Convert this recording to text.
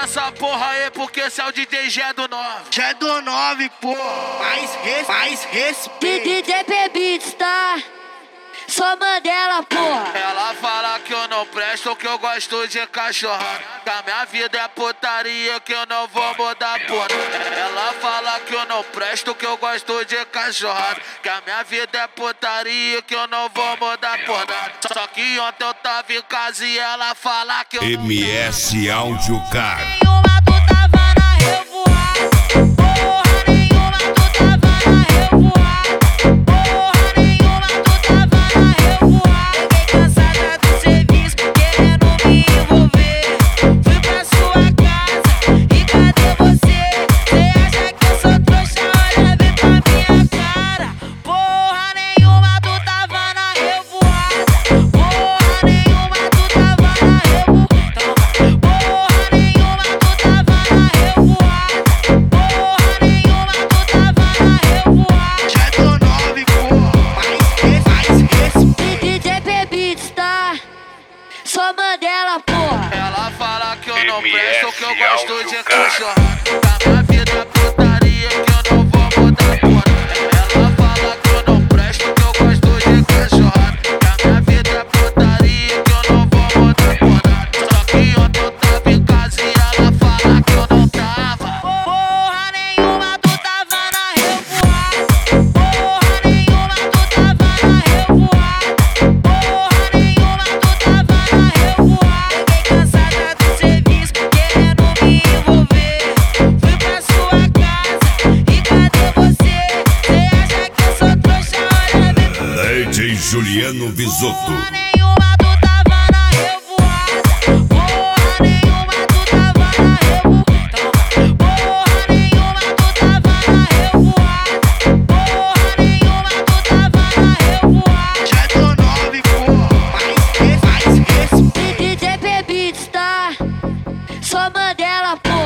essa porra aí porque esse é o DJ Gé do 9. Já é do 9, pô. Mais respeito. DJ Beats, tá? Só Mandela, porra. Ela fala que eu não presto, que eu gosto de cachorro. Que a minha vida é putaria, que eu não vou mudar porra. Ela fala que eu não presto, que eu gosto de cachorro. Que a minha vida é putaria, que eu não vou mudar porra. Só que ontem eu tava em casa e ela fala que eu não MS Áudio Car. Nenhuma tu tava na revoada. Porra nenhuma tu tava na revoada. Porra nenhuma tu tava na revoada. Fiquei cansada do serviço, querendo me envolver. Fui pra sua casa e cadê você? Cê acha que eu sou trouxa? Olha bem pra minha cara. Porra nenhuma tu tava na revoada. Porra nenhuma tu tava na revoada. Porra nenhuma tu tava na revoada. Porra nenhuma tu tava na revoada. Já é do 9, pô. Mais respeito. DJ Beats, tá? Só Mandela, porra. Ela fala que eu não presto, que eu MS gosto de Áudio Car. cachorro. Que a minha vida é putaria, que eu não vou mudar porra. Ela fala que eu não presto, que eu gosto de cachorro. Que a minha vida é putaria, que eu não vou mudar porra. Só que ontem eu tava em casa e ela fala que eu não tava. Porra nenhuma tu tava na revoada. Porra nenhuma tu tava na revoada. Porra nenhuma tu tava na revoada. Fiquei cansada do serviço, querendo me envolver. Fui pra sua casa e cadê você? Cê acha que eu sou trouxa? Olha bem pra DJ Juliano Bisotto. Porra nenhuma tu tava na revoada. Porra nenhuma tu tava na revoada. Porra nenhuma tu tava na revoada. Porra nenhuma tu tava na revoada. Já é do 9, pô. Mais respeito. DJ Beats, tá? Só Mandela, porra.